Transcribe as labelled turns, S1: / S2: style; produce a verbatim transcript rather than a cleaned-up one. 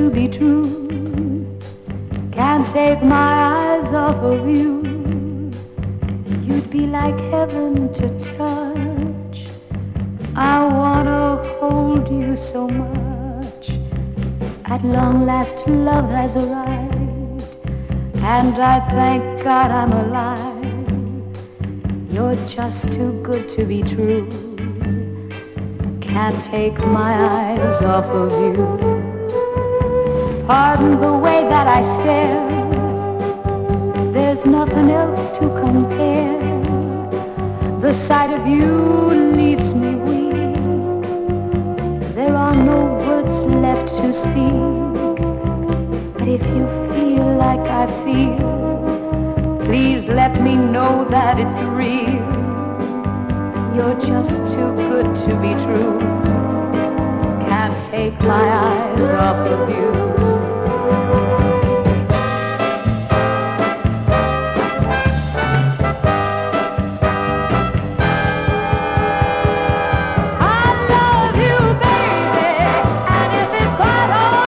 S1: to be true. Can't take my eyes off of you. You'd be like heaven to touch. I wanna hold you so much. At long last love has arrived, and I thank God I'm alive. You're just too good to be true. Can't take my eyes off of you. Pardon the way that I stare. There's nothing else to compare. The sight of you leaves me weak. There are no words left to speak. But if you feel like I feel, please let me know that it's real. You're just too good to be true. Can't take my eyes off of you.